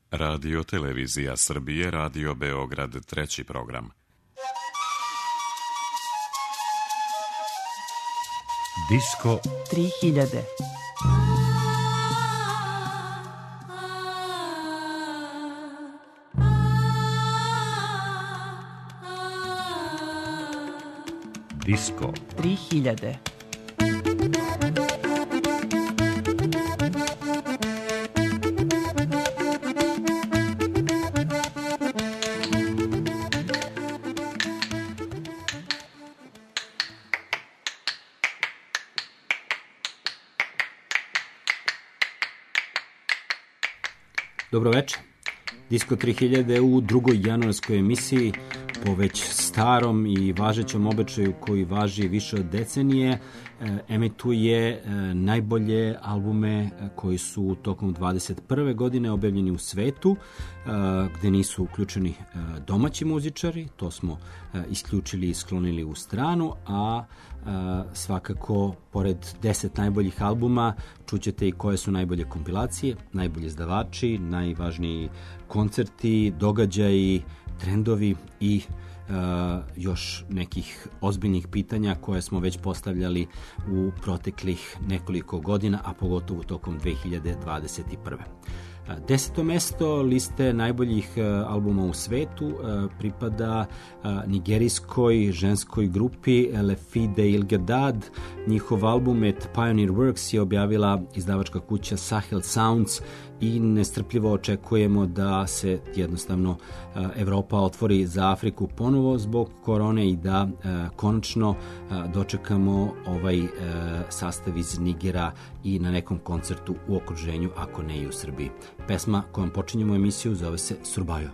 Radio Televizija Srbije, Radio Beograd, 3. program. Disko 3000. Disko 3000. Dobro večer. Disko 3000 u drugoj januarskoj emisiji po već starom i važećem običaju koji važi više od decenije emituje najbolje albume koji su tokom 21. godine objavljeni u svetu, gde nisu uključeni domaći muzičari, to smo isključili i sklonili u stranu, a svakako pored 10 najboljih albuma čućete i koje su najbolje kompilacije, najbolji izdavači, najvažniji koncerti, događaji, trendovi i još nekih ozbiljnih pitanja koje smo već postavljali u proteklih nekoliko godina, a pogotovo tokom 2021. 10. mesto liste najboljih albuma u svetu pripada nigerijskoj ženskoj grupi Le Filles d'El-Gadad. Njihov album At Pioneer Works je objavila izdavačka kuća Sahel Sounds i nestrpljivo očekujemo da se jednostavno Evropa otvori za Afriku ponovo zbog korone i da konačno dočekamo ovaj sastav iz Nigera i na nekom koncertu u okruženju, ako ne i u Srbiji. Pesma kojom počinjemo emisiju zove se Surbajo.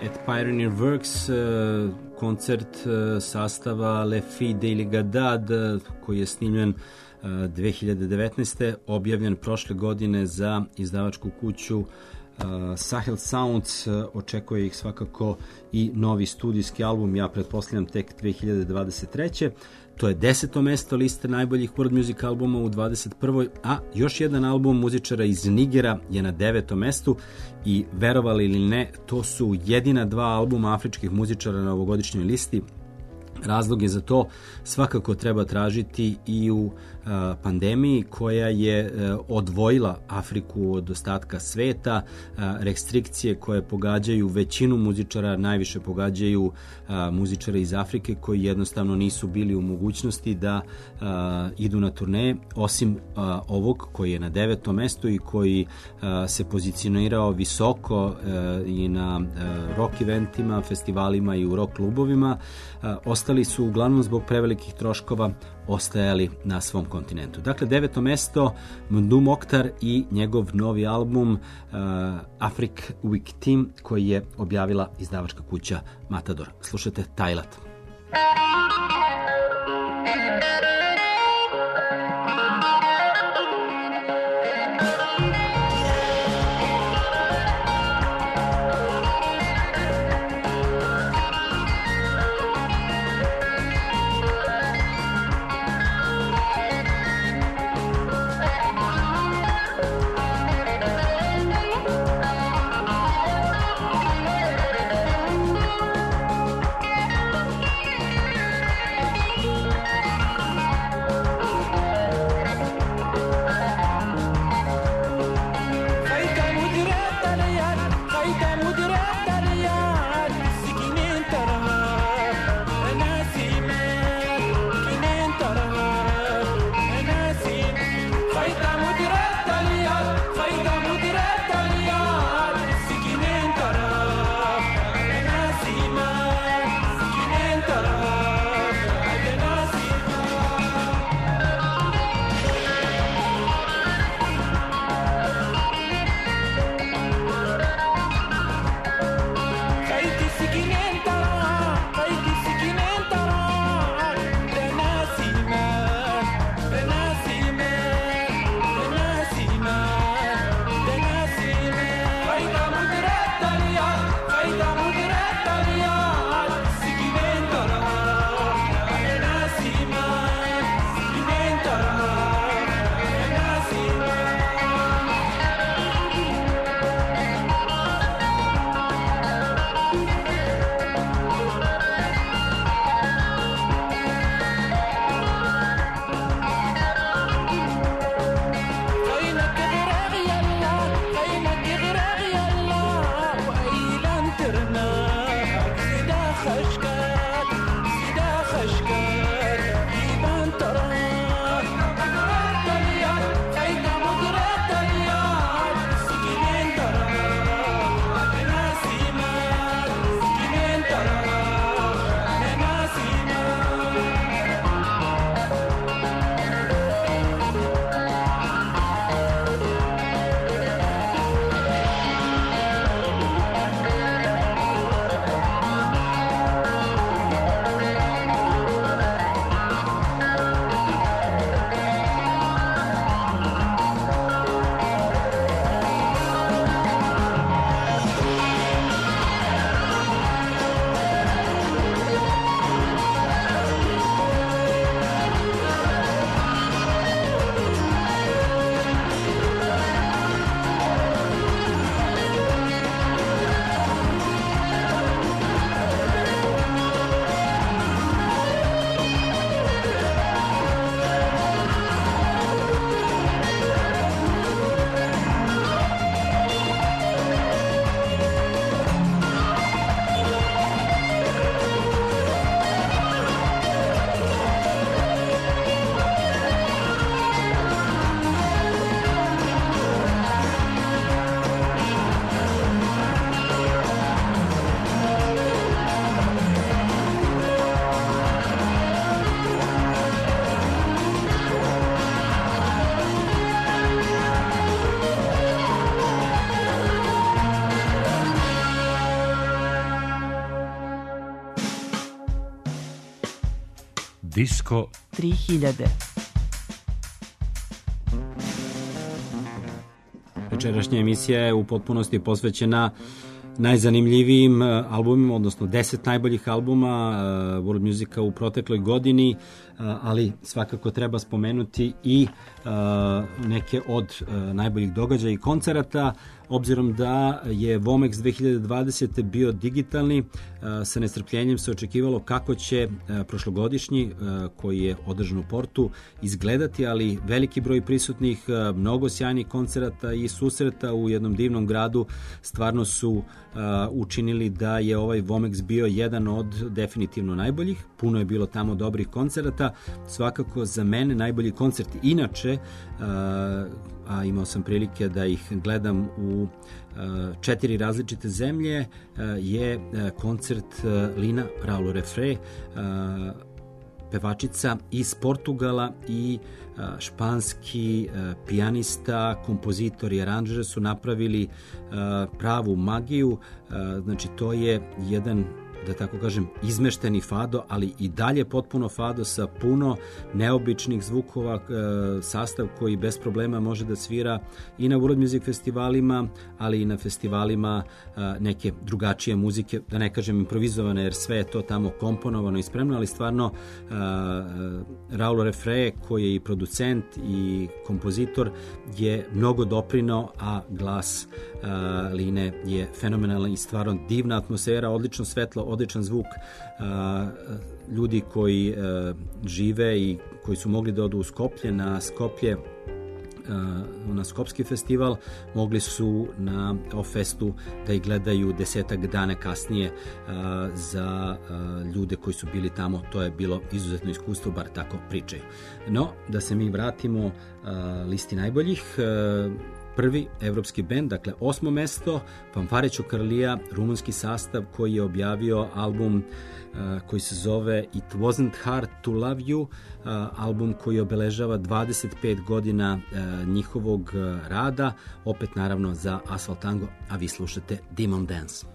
at Pioneer Works, koncert sastava Le Filles de Ligadad, koji je snimljen 2019. objavljen prošle godine za izdavačku kuću Sahel Sounds. Očekuje ih svakako i novi studijski album, ja pretpostavljam tek 2023. To je 10. mesto liste najboljih world music albuma u 21. A još jedan album muzičara iz Nigera je na 9. mestu i verovali ili ne, to su jedina 2 albuma afričkih muzičara na ovogodišnjoj listi. Razloge za to svakako treba tražiti i u pandemiji koja je odvojila Afriku od ostatka sveta, restrikcije koje pogađaju većinu muzičara, najviše pogađaju muzičare iz Afrike koji jednostavno nisu bili u mogućnosti da idu na turneje, osim ovog koji je na 9. mestu i koji se pozicionirao visoko i na rock eventima, festivalima i u rock klubovima. Ostali su uglavnom zbog prevelikih troškova ostajali na svom kontinentu. Dakle, 9. mesto Mndu Mokhtar i njegov novi album Afric Week Team koji je objavila izdavačka kuća Matador. Slušajte Tajlat. Disko 3000. Večerašnja emisija je u potpunosti posvećena najzanimljivijim albumima, odnosno 10 najboljih albuma World Musica u protekloj godini, ali svakako treba spomenuti i neke od najboljih događaja i koncerata, obzirom da je Womex 2020. bio digitalni. Sa nestrpljenjem se očekivalo kako će prošlogodišnji, koji je održan u Portu, izgledati, ali veliki broj prisutnih, mnogo sjajnih koncerata i susreta u jednom divnom gradu stvarno su učinili da je ovaj Womex bio jedan od definitivno najboljih. Puno je bilo tamo dobrih koncerata. Svakako za mene najbolji koncert inače, a imao sam prilike da ih gledam u 4 različite zemlje, je koncert Lina Raulo Refre, pevačica iz Portugala i španski pijanista, kompozitor i aranžer su napravili pravu magiju. Znači to je jedan, da tako kažem, izmešteni fado, ali i dalje potpuno fado sa puno neobičnih zvukova, sastav koji bez problema može da svira i na World Music festivalima, ali i na festivalima neke drugačije muzike, da ne kažem improvizovane, jer sve je to tamo komponovano i spremno, ali stvarno Raulo Refre, koji je i producent i kompozitor, je mnogo doprinao, a glas Line je fenomenalan i stvarno divna atmosfera, odlično svetlo, odličan zvuk. Ljudi koji žive i koji su mogli da odu u Skoplje, na Skopski festival, mogli su na Festu da ih gledaju 10 dana kasnije. Za ljude koji su bili tamo to je bilo izuzetno iskustvo, bar tako pričaju. No, da se mi vratimo listi najboljih. Prvi evropski bend, dakle 8. mesto, Fanfare Ćokarlija, rumunski sastav koji je objavio album koji se zove It Wasn't Hard to Love You, album koji obeležava 25 godina njihovog rada, opet naravno za Asphalt Tango, a vi slušate Demon Dance.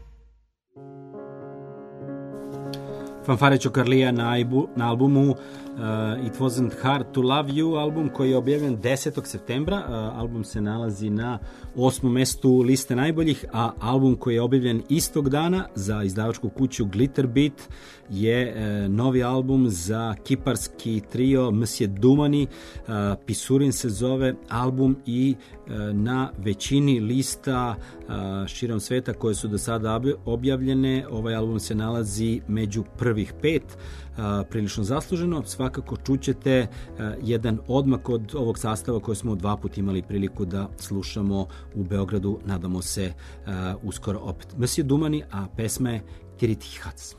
Fanfare Ćokarlija na albumu It Wasn't Hard to Love You, album koji je objavljen 10. septembra. Album se nalazi na 8. mestu liste najboljih, a album koji je objavljen istog dana za izdavačku kuću Glitter Beat je novi album za kiparski trio Monsieur Dumani. Pisurin se zove album i na većini lista širom sveta koje su do sada objavljene ovaj album se nalazi među prvih 5, prilično zasluženo. Svakako čućete jedan odmak od ovog sastava koji smo 2 puta imali priliku da slušamo u Beogradu, nadamo se uskoro opet. Monsieur Dumani, a pesma je Tiritihac.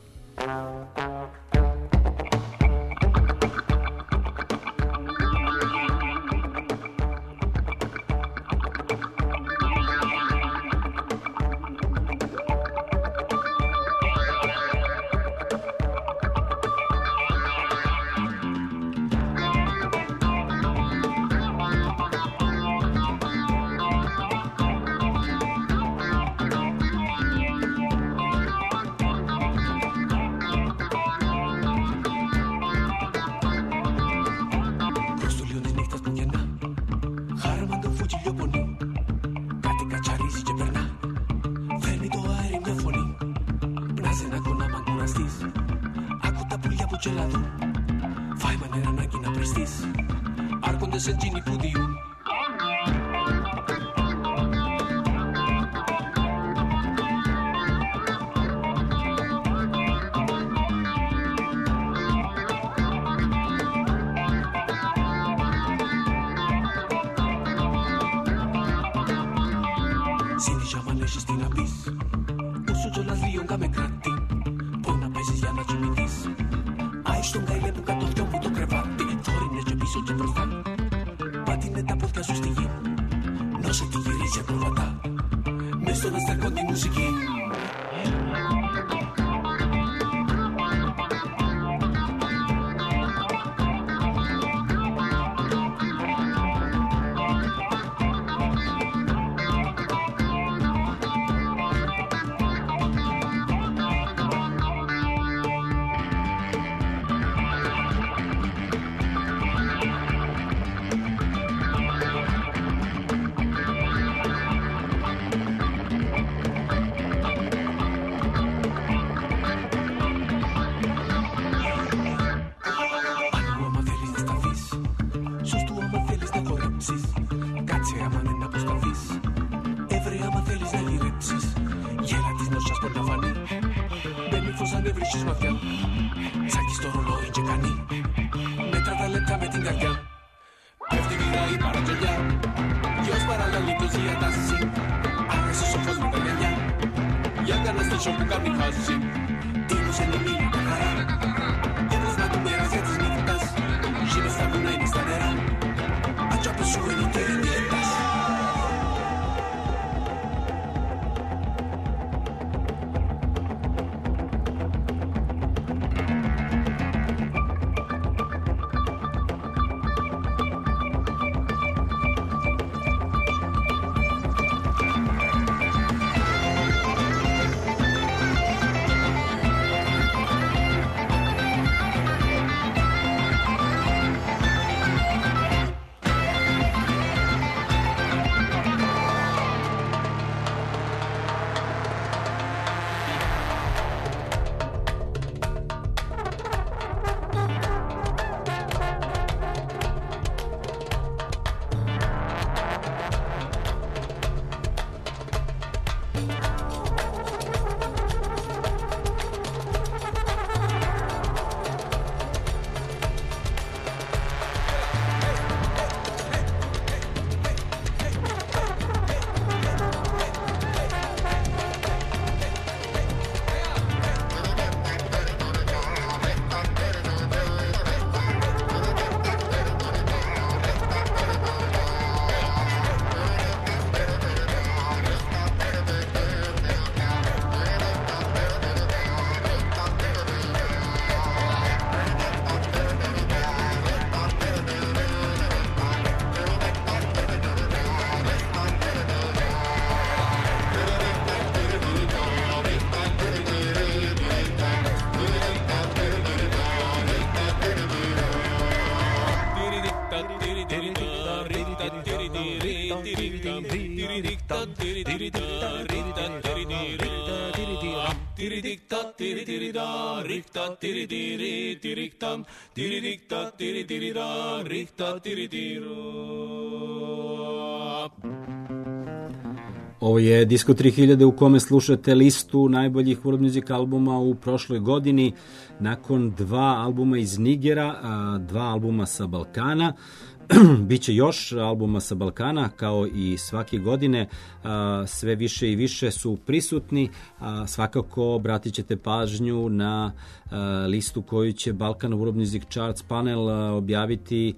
Ovo je Disko 3000 u kome slušate listu najboljih world music albuma u prošloj godini. Nakon 2 albuma iz Nigera, 2 albuma sa Balkana, biće još albuma sa Balkana, kao i svake godine, sve više i više su prisutni. Svakako obratit ćete pažnju na listu koju će Balkan World Music Charts panel objaviti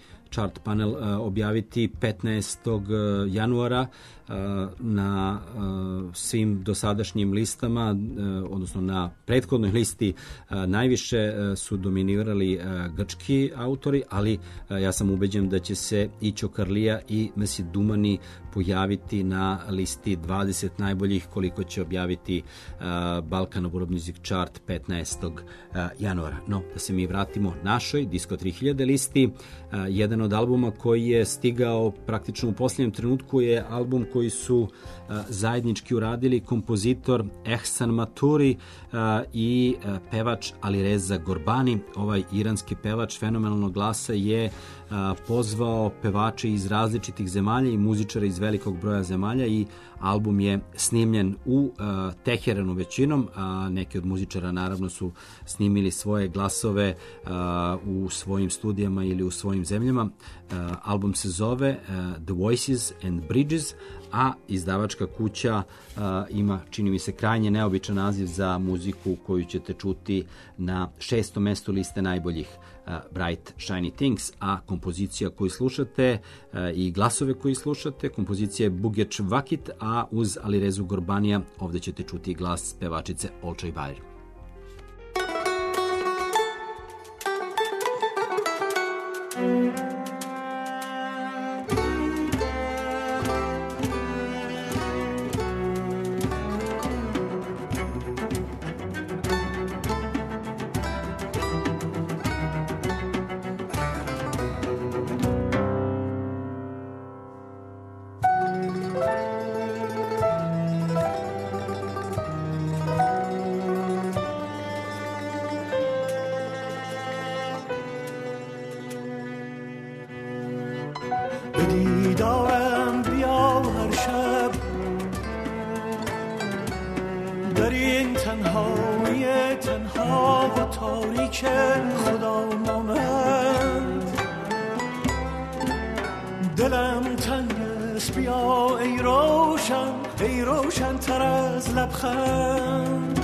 15. januara na svim dosadašnjim listama, odnosno na prethodnoj listi najviše su dominirali grčki autori, ali ja sam ubeđen da će se i Ćokarlija i Mesi Dumani pojaviti na listi 20 najboljih, koliko će objaviti Balkan World Music Chart 15. januara. No, da se mi vratimo našoj Disko 3000 listi. Jedan od albuma koji je stigao praktično u posljednjem trenutku je album koji su zajednički uradili kompozitor Ehsan Maturi i pevač Alireza Gorbani. Ovaj iranski pevač fenomenalnog glasa je pozvao pevače iz različitih zemalja i muzičara iz velikog broja zemalja i album je snimljen u Teheranu većinom, a neki od muzičara naravno su snimili svoje glasove u svojim studijama ili u svojim zemljama. Album se zove The Voices and Bridges, a izdavačka kuća ima, čini mi se, krajnje neobičan naziv za muziku koju ćete čuti na 6. mestu liste najboljih, Bright Shiny Things, a kompozicija koju slušate i glasove koji slušate, kompozicija je Bugeč Vakit, a uz Alirezu Gorbanija ovdje ćete čuti glas pevačice Olcay Bayr. دیدارم بیا هر شب در این تنهایی تنها و تاریک خدا مانند دلم تنگ است بیا ای روشن تر از لبخند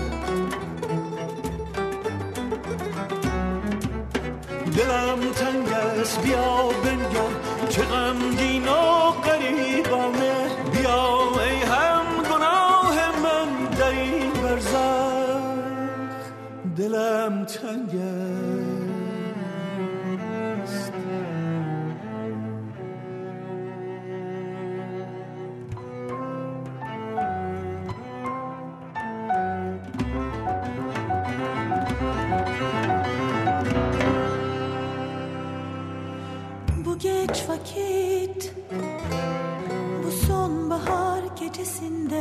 دلم تنگ است بیا بنگر چه غمگین و غریبانه بیا ای هم گناه من در این برزخ دلم تنگ است Geç vakit bu sonbahar gecesinde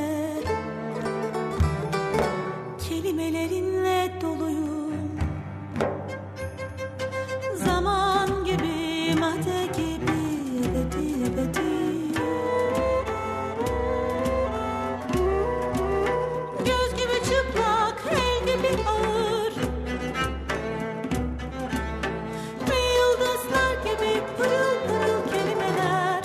kelimelerinle doluyum zaman gibi madde gibi ebedi ebedi göz gibi çıplak el gibi ağır ve yıldızlar gibi pırıl pırıl kelimeler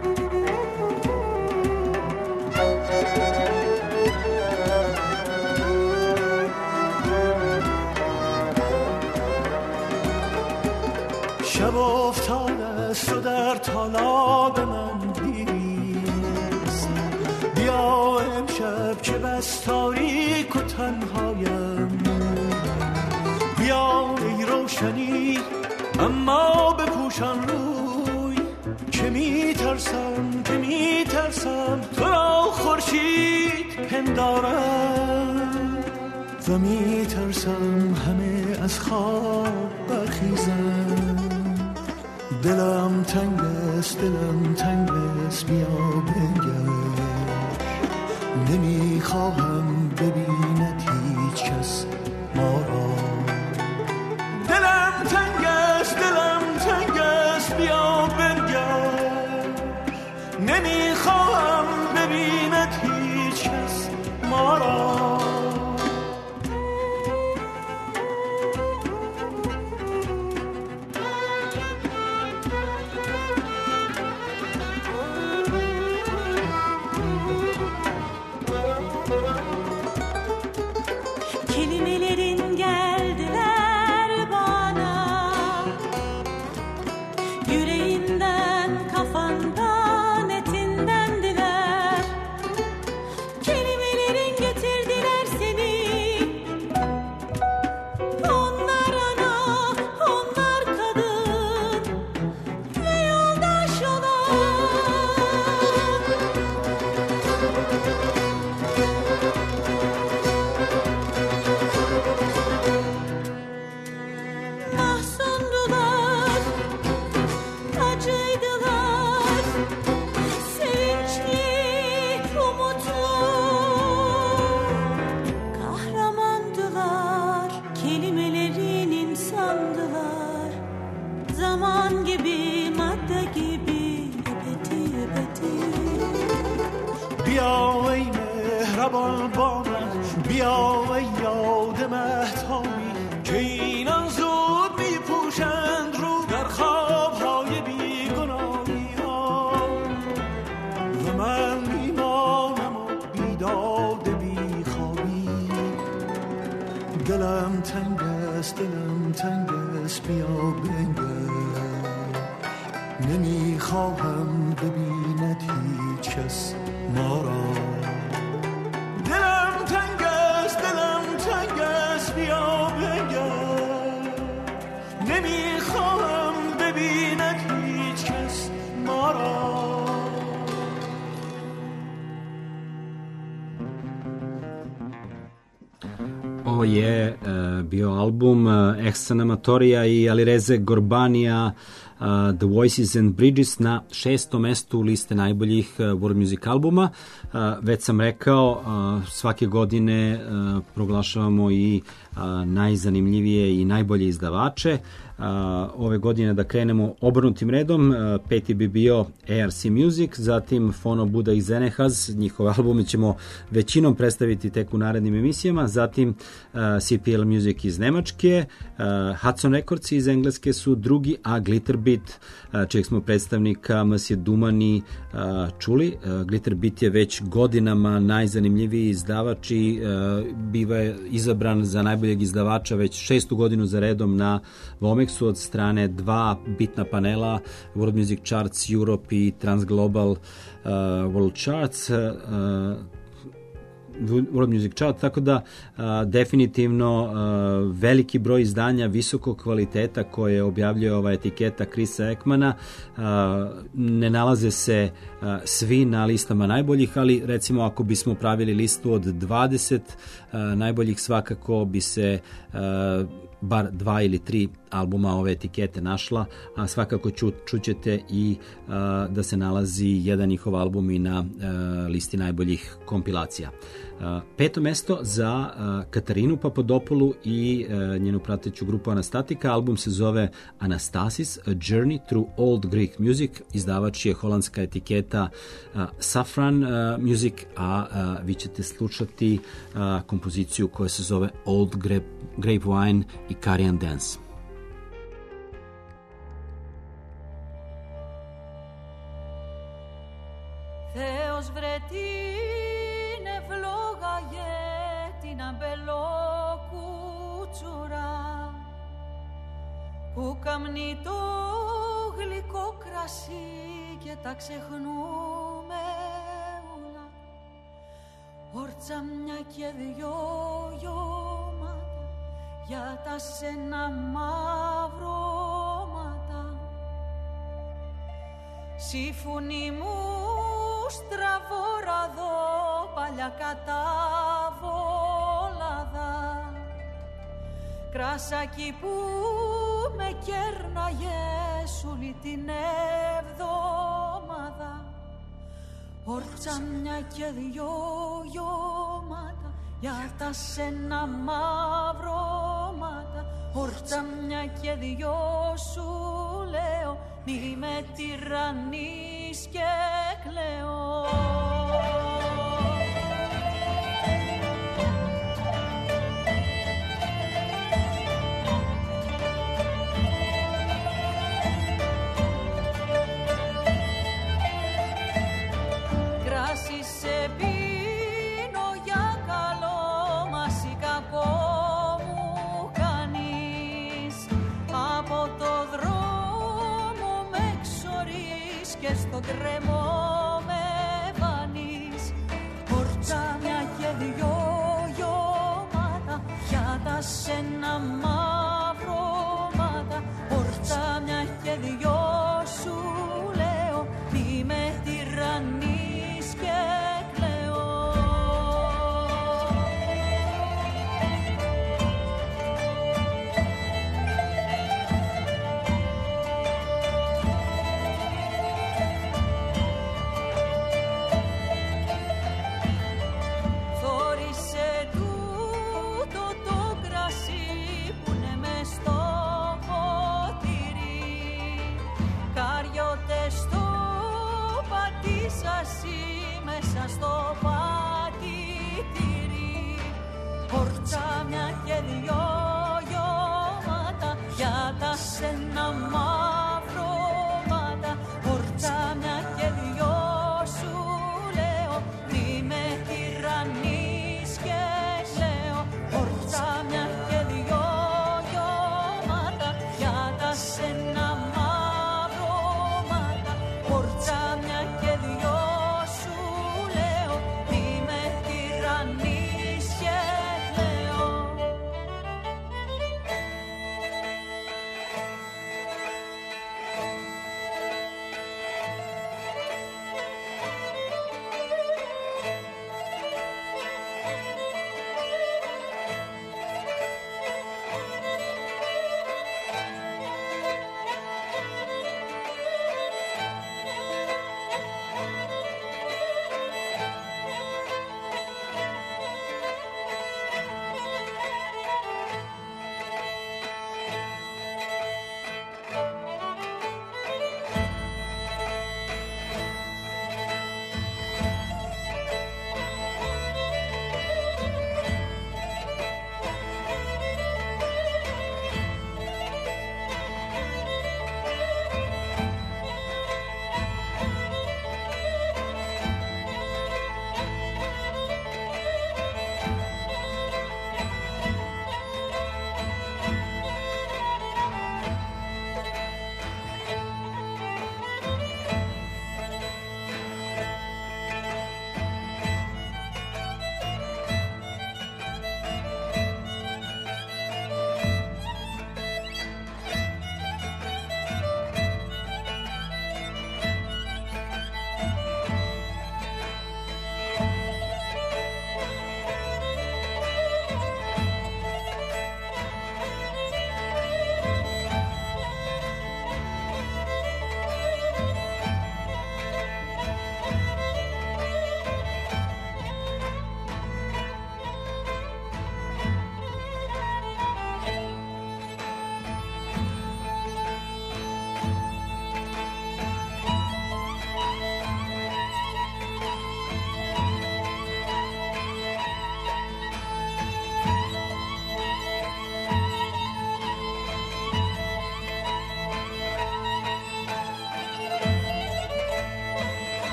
شب افتاده است و در طالاب من بیست بیا امشب که بس تاریک و تنهایم بیا ای روشنی اما بپوشان روی که میترسم تو را خورشید پندارم و میترسم همه از خواب برخیزم دلم تنگ است بیا بنگر نمیخواهم ببیند هیچ کس ما را. دلم تنگ است بیا بنگر، نمیخواهم ببیند هیچ کس ما را. دلم تنگ است بیا بنگر، نمیخواهم ببیند هیچ کس ما را. دلم تنگ است بیا بنگر، نمیخواهم ببیند هیچ کس ما را. Ovo je bio album Ehsan Amatorija i Alireze Gorbanija, The Voices and Bridges, na 6. mestu liste najboljih world music albuma. Već sam rekao, svake godine proglašavamo i najzanimljivije i najbolje izdavače. Ove godine da krenemo obrnutim redom, peti bi bio ARC Music, zatim Fono Buda i Zenehaz, njihove albume ćemo većinom predstaviti tek u narednim emisijama, zatim CPL Music iz Nemačke, Hudson Records iz Engleske su drugi, a Glitterbeat, čijeg smo predstavnika Monsieur Dumani čuli. Glitterbeat je već godinama najzanimljiviji izdavač i biva izabran za najboljeg izdavača već 6. godinu za redom na Vomexu od strane dva bitna panela, World Music Charts Europe i Transglobal World Charts, World Music Chart, tako da definitivno veliki broj izdanja visokog kvaliteta koje objavljuje ova etiketa Chrisa Ekmana. Ne nalaze se svi na listama najboljih, ali recimo ako bismo pravili listu od 20 najboljih, svakako bi se bar 2 ili 3 albuma ove etikete našla, a svakako čućete i da se nalazi jedan njihov album i na listi najboljih kompilacija. 5. mesto za Katarinu Papadopoulou i njenu prateću grupu Anastatika. Album se zove Anastasis, A Journey Through Old Greek Music. Izdavač je holandska etiketa Safran Music, a vi ćete slušati kompoziciju koja se zove Old Grapevine i Carian Dance. Θεός βρε την ευλόγαγε την αμπελόκουτσουρά που καμνεί το γλυκό κρασί και τα ξεχνούμε ούλα, ορτσαμιά και δυο γιώματα για τα σένα μαυρώματα. Σύμφωνοι μου στραβόραδο παλιά καταβόλαδα, κράσακι που με κέρναγες όλη την εβδομάδα, Ορτσάμια και δυο γιώματα για τα σένα μαυρώματα. Ορτσάμια και δυο σου λέω, μη με τυραννείς και κλαίω. Κράσι σε πίνω για καλό μας ή κακό μου κάνεις. Από το δρόμο με εξορείς και στο κρεμό με βάνεις. Ορτσάμια και δυο γιώματα για τα σένα μαυρώματα. Ορτσάμια και δυο σου λέω, μη με τυραννείς και κλαίω. Θόρισε τούτο το κρασί που είναι μες στο ποτήρι. Καριώτες στο πατήσασι μέσα στο πατητήρι. Ορτσάμια και δυο γιώματα για τα σένα μαυρώματα. Ορτσάμια και δυο σου λέω, μη με τυραννείς και κλαίω. Ορτσάμια και δυο γιώματα για τα σένα μαυρώματα. Ορτσάμια και δυο σου λέω, μη με τυραννείς και κλαίω.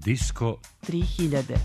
Disko 3000.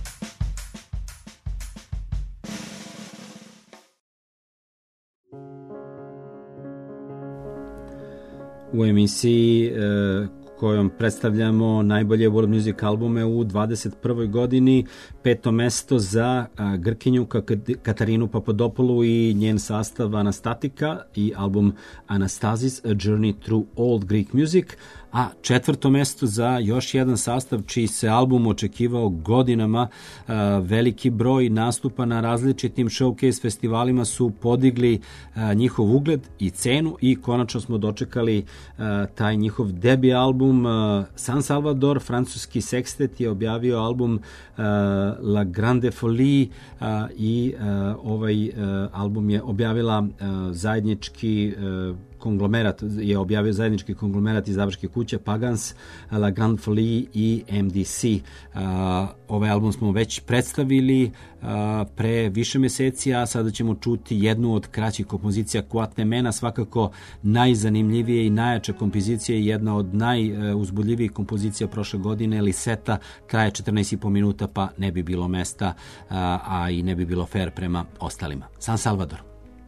U emisiji kojom predstavljamo najbolje world music albume u 21. godini, 5. mesto za Grkinju Katarinu Papadopoulou i njen sastav Anastatika i album Anastasis, A Journey Through Old Greek Music, a 4. mesto za još jedan sastav čiji se album očekivao godinama. Veliki broj nastupa na različitim showcase festivalima su podigli njihov ugled i cenu i konačno smo dočekali taj njihov debi album. San Salvador, francuski sekstet, je objavio album La Grande Folie i ovaj album je objavila zajednički konglomerat, je objavio zajednički konglomerat izdavačke kuće Pagans, La Grande Folie i MDC. Ovaj album smo već predstavili pre više meseci, a sada ćemo čuti jednu od kraćih kompozicija Quat Mena, svakako najzanimljivije i najjača kompozicija i jedna od najuzbudljivijih kompozicija prošle godine. Liseta traje 14,5 minuta, pa ne bi bilo mesta, a i ne bi bilo fair prema ostalima. San Salvador.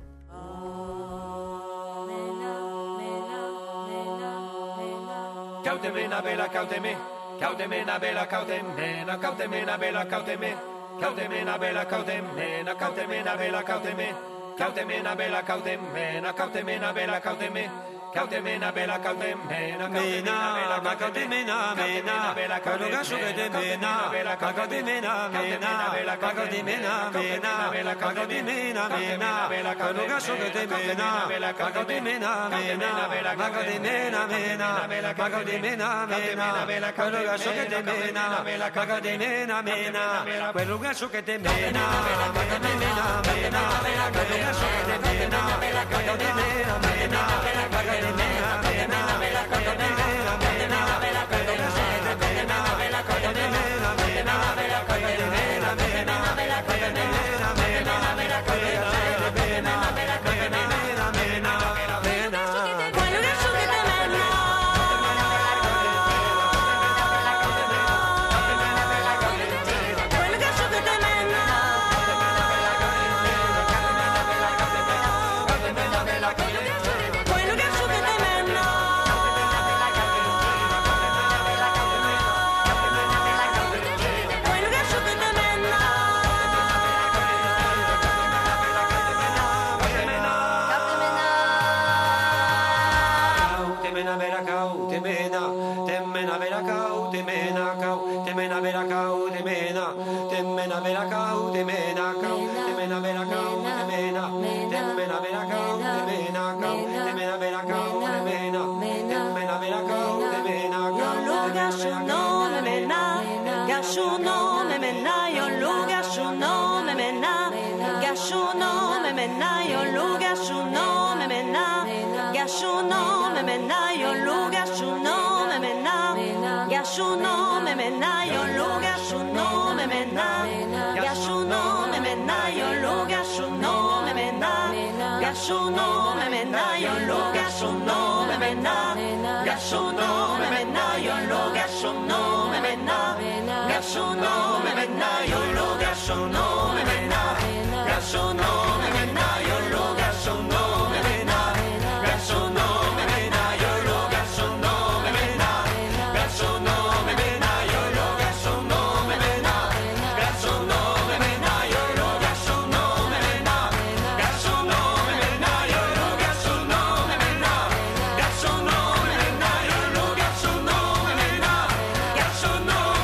Cautemena bella cauteme, cautemena bella cautemena, cautemena bella cauteme, cautemena bella cautemena, cautemena bella cauteme, cautemena bella cautemena, cautemena bella cauteme, cautemena bella cautemena, mena, ma cautemena mena, quello gascio che te mena, ma cautemena mena, ma cautemena mena, ma cautemena mena, quello gascio che te mena, ma cautemena mena, ma cautemena mena, ma cautemena mena, quello gascio che te mena, ma cautemena mena, quello gascio che te mena, ma cautemena mena, quello gascio che te mena, ma cautemena mena,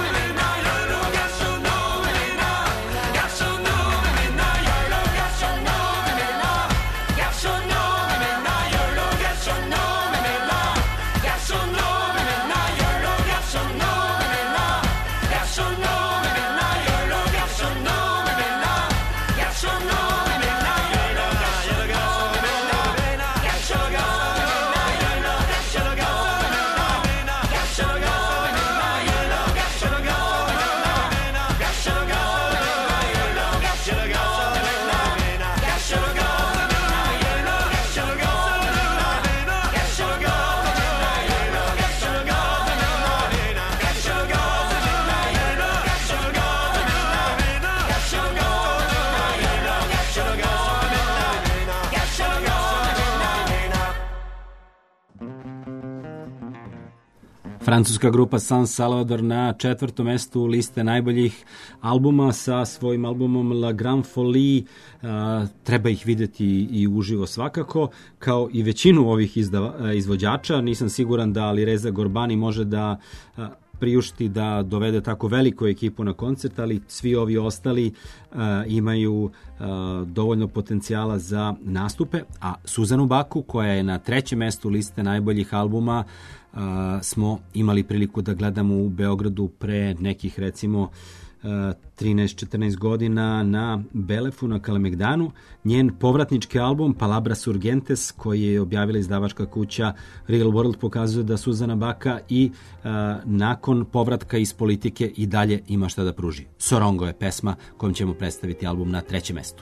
Gasso no, Francuska grupa San Salvador na 4. mestu liste najboljih albuma sa svojim albumom La Grande Folie. Treba ih vidjeti i uživo svakako, kao i većinu ovih izvođača. Nisam siguran da Alireza Gorbani može da priušti da dovede tako veliku ekipu na koncert, ali svi ovi ostali imaju dovoljno potencijala za nastupe, a Suzanu Baku, koja je na 3. mestu liste najboljih albuma, smo imali priliku da gledamo u Beogradu pre nekih recimo 13-14 godina na Belefu, na Kalemegdanu. Njen povratnički album Palabras Urgentes, koji je objavila izdavačka kuća Real World, pokazuje da Suzana Baka i nakon povratka iz politike i dalje ima šta da pruži. Sorongo je pesma kojom ćemo predstaviti album na 3. mestu.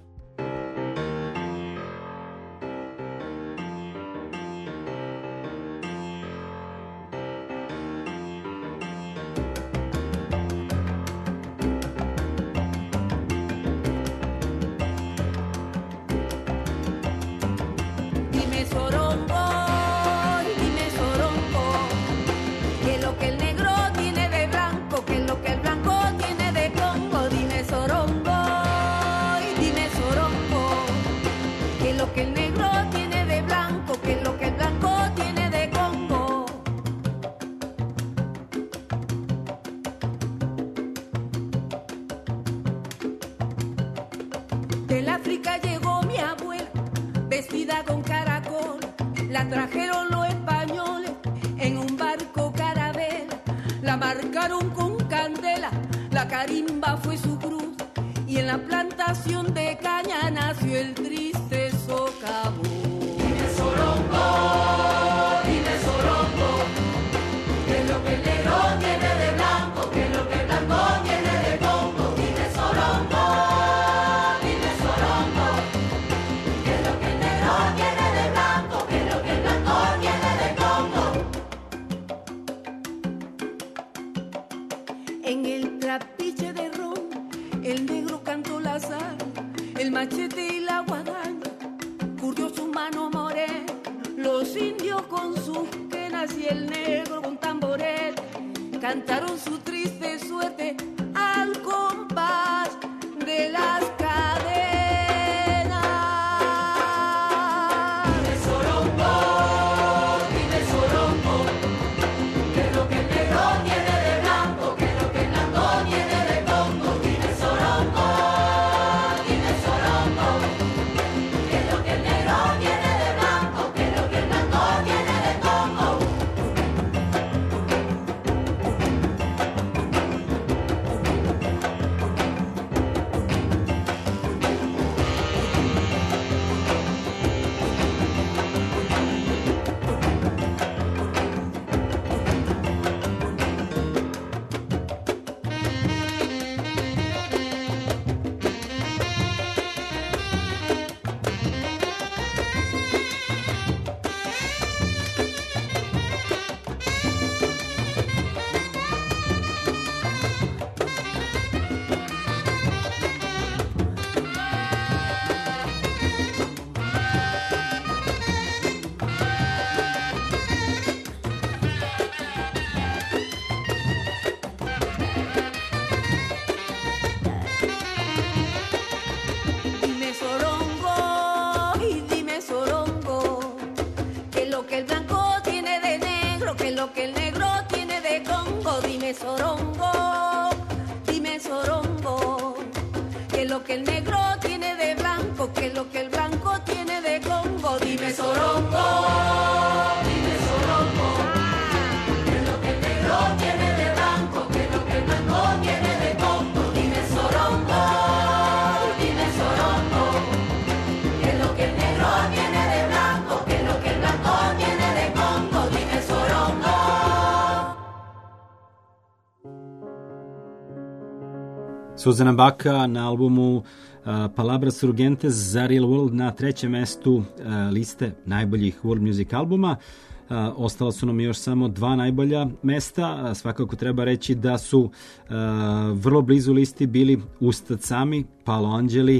Suzana Baka na albumu Palabras Urgentes za Real World na 3. mestu liste najboljih world music albuma. Ostala su nam još samo 2 najbolja mesta. Svakako treba reći da su vrlo blizu listi bili Ustad sami, Paolo Angeli,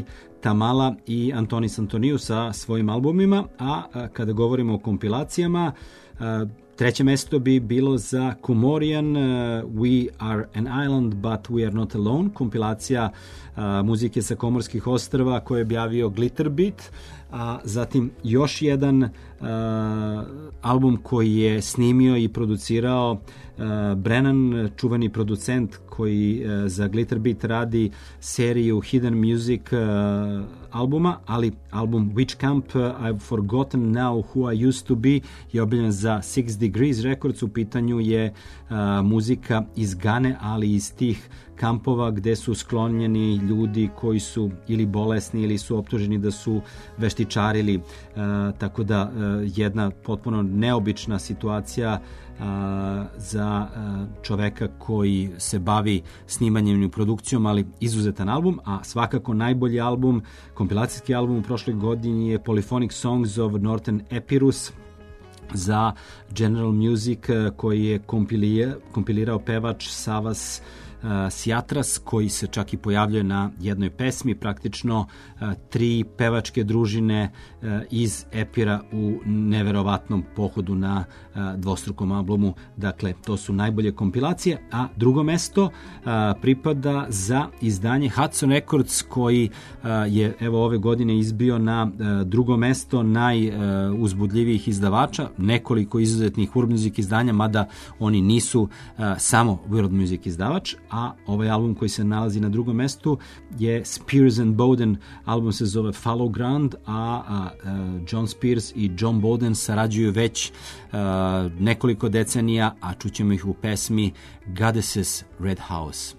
Tamala i Antonis Antoniou sa svojim albumima, a kada govorimo o kompilacijama, treće mesto bi bilo za Comorian, We Are an Island, But We Are Not Alone, kompilacija muzike sa Komorskih ostrva koje je objavio Glitterbeat, a zatim još jedan album koji je snimio i producirao Brennan, čuveni producent koji za Glitterbeat radi seriju Hidden Music albuma, ali album Witch Camp, I've Forgotten Now Who I Used to Be je objavljen za Six Degrees Records. U pitanju je muzika iz Gane, ali iz tih kampova gde su sklonjeni ljudi koji su ili bolesni ili su optuženi da su veštičarili, tako da jedna potpuno neobična situacija za čoveka koji se bavi snimanjem i produkcijom, ali izuzetan album. A svakako najbolji album, kompilacijski album u prošloj godini je Polyphonic Songs of Northern Epirus za General Music, koji je kompilirao pevač Savas Siatras, koji se čak i pojavljuje na jednoj pesmi, praktično tri pevačke družine iz Epira u neverovatnom pohodu na dvostrukom albumu. Dakle, to su najbolje kompilacije, a drugo mesto pripada za izdanje Hudson Records, koji je evo ove godine izbio na drugo mesto najuzbudljivijih izdavača, nekoliko izuzetnih world music izdanja, mada oni nisu samo world music izdavač, a ovaj album koji se nalazi na drugom mestu je Spears and Bowden, album se zove Follow Ground, a John Spears i John Bowden sarađuju već nekoliko decenija, a čućemo ih u pesmi Goddess's Red House.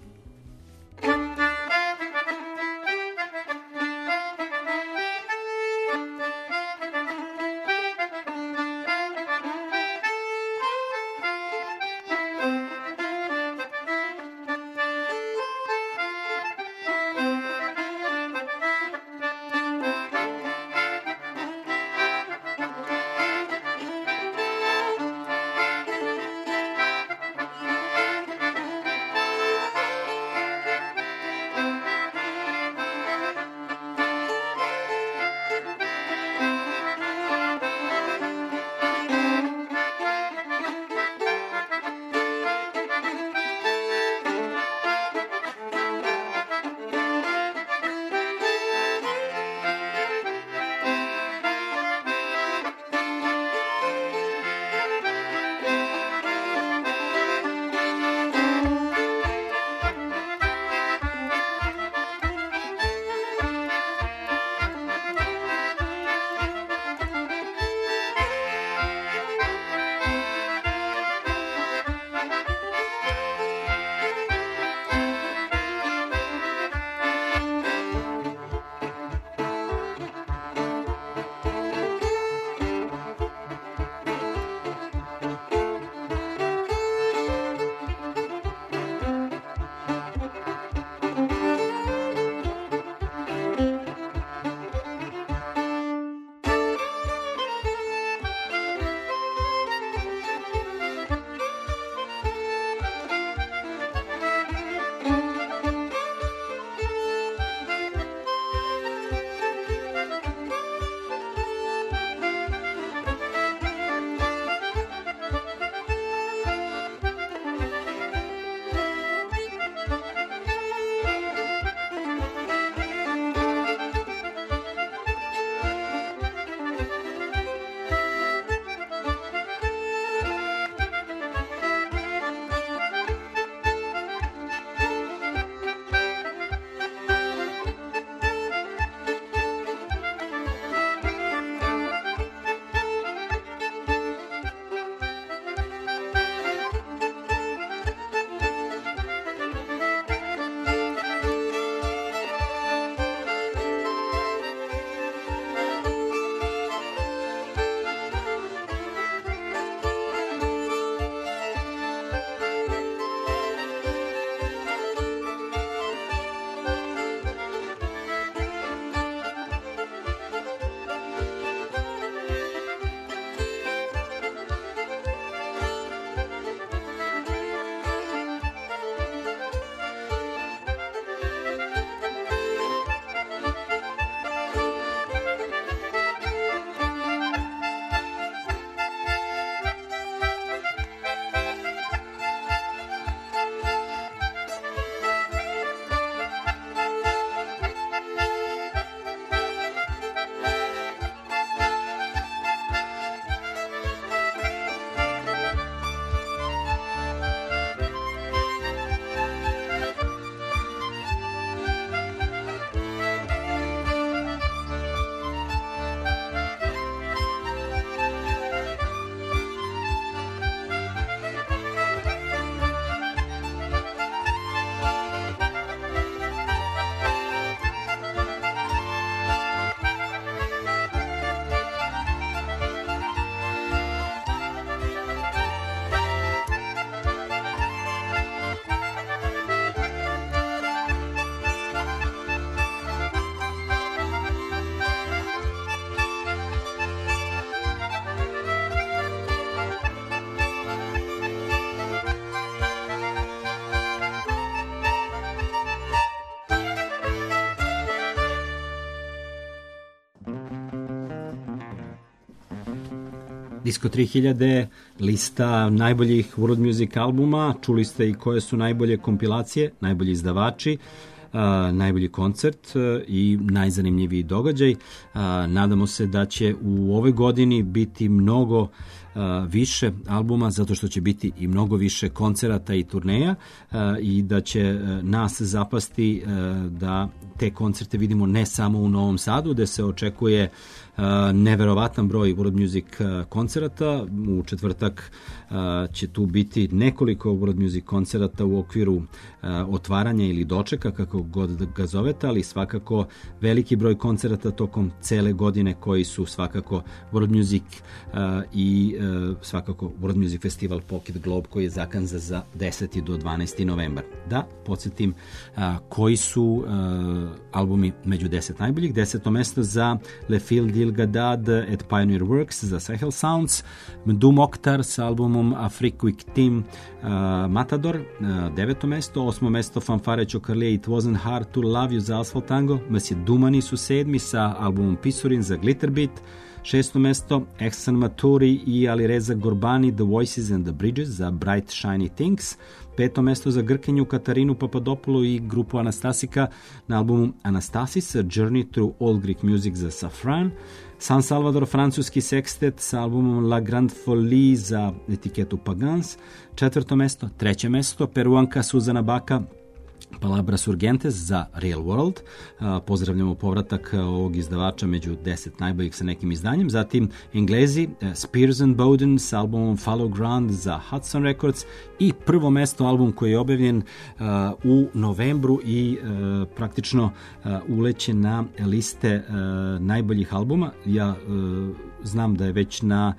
Disco 3000, lista najboljih world music albuma, čuli ste i koje su najbolje kompilacije, najbolji izdavači, najbolji koncert i najzanimljiviji događaj. Nadamo se da će u ovoj godini biti mnogo više albuma, zato što će biti i mnogo više koncerata i turneja i da će nas zapasti da te koncerte vidimo ne samo u Novom Sadu, gde se očekuje neverovatan broj world music koncerata. U četvrtak će tu biti nekoliko world music koncerata u okviru otvaranja ili dočeka, kako god ga zovete, ali svakako veliki broj koncerata tokom cele godine koji su svakako world music i svakako World Music Festival Pocket Globe koji je zakazan za 10. do 12. novembar. Da, podsjetim koji su albumi među 10 najboljih. 10. mesto za Le Fil d'Il Gadad at Pioneer Works za Sahel Sounds, Mdou Moktar sa albumom Afrique Victime Matador, 9. mesto. 8. mesto Fanfare Chocarlier It Wasn't Hard to Love You za Asphalt Tango, Monsieur Dumani su 7. sa albumom Pisurin za Glitterbeat, 6. mesto Ehsan Maturi i Alireza Gorbani The Voices and the Bridges za Bright Shiny Things, 5. mesto za Grkinju Katarinu Papadopoulou i grupu Anastasika na albumu Anastasis Journey Through Old Greek Music za Safran, San Salvador francuski sekstet sa albumom La Grande Folie za etiketu Pagans, 4. mesto. 3. mesto Peruanka Suzana Baka Palabras Urgentes za Real World. Pozdravljamo povratak ovog izdavača među 10 najboljih sa nekim izdanjem. Zatim Englezi Spears and Bowden sa albumom Follow Ground za Hudson Records i prvo mesto, album koji je objavljen u novembru i praktično uleće na liste najboljih albuma. Ja znam da je već na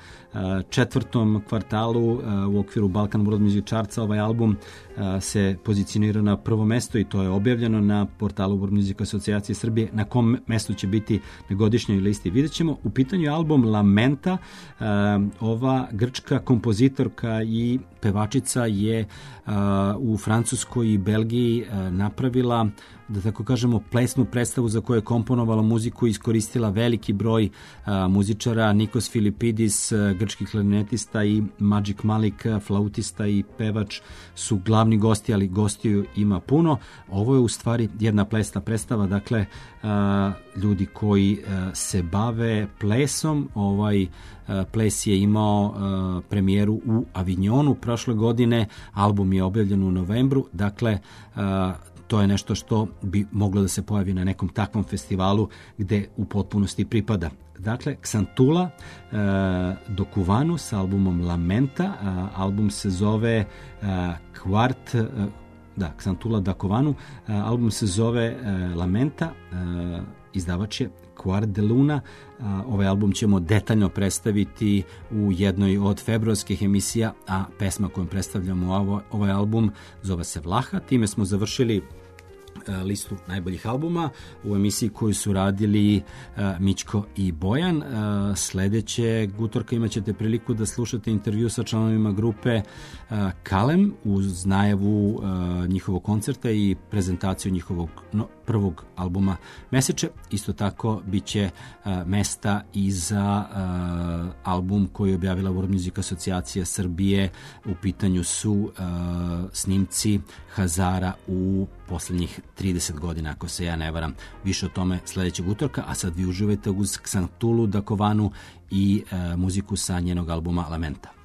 4. kvartalu u okviru Balkan World Music Chartsa ovaj album se pozicionira na prvo mesto i to je objavljeno na portalu World Music Asocijacije Srbije. Na kom mestu će biti na godišnjoj listi vidjet ćemo. U pitanju je album Lamenta. Ova grčka kompozitorka i pevačica je u Francuskoj i Belgiji napravila, da tako kažemo, plesnu predstavu za koju je komponovala muziku i iskoristila veliki broj muzičara. Nikos Filipidis, grčki klarinetista, i Magic Malik, flautista i pevač, su glavni gosti, ali gostiju ima puno. Ovo je u stvari jedna plesna predstava, dakle ljudi koji se bave plesom. Ovaj ples je imao premijeru u Avignonu prošle godine, album je objavljen u novembru, dakle to je nešto što bi moglo da se pojavi na nekom takvom festivalu gde u potpunosti pripada. Dakle, Xantula Dokuvanu sa albumom Lamenta, album se zove Xantula Dokuvanu, album se zove Lamenta, izdavač je Quart de Luna. Ovaj album ćemo detaljno predstaviti u jednoj od februarskih emisija, a pesma kojom predstavljamo ovaj album zove se Vlaha. Time smo završili listu najboljih albuma u emisiji koju su radili Mićko i Bojan. Sledećeg utorka imat ćete priliku da slušate intervju sa članovima grupe Kalem uz najavu njihovog koncerta i prezentaciju njihovog prvog albuma Meseče. Isto tako bit će mesta i za album koji je objavila World Music Asocijacija Srbije. U pitanju su snimci Hazara u poslednjih 30 godina, ako se ja ne varam. Više o tome sledećeg utorka, a sad vi uživajte uz Xantulu Dakovanu i muziku sa njenog albuma Lamenta.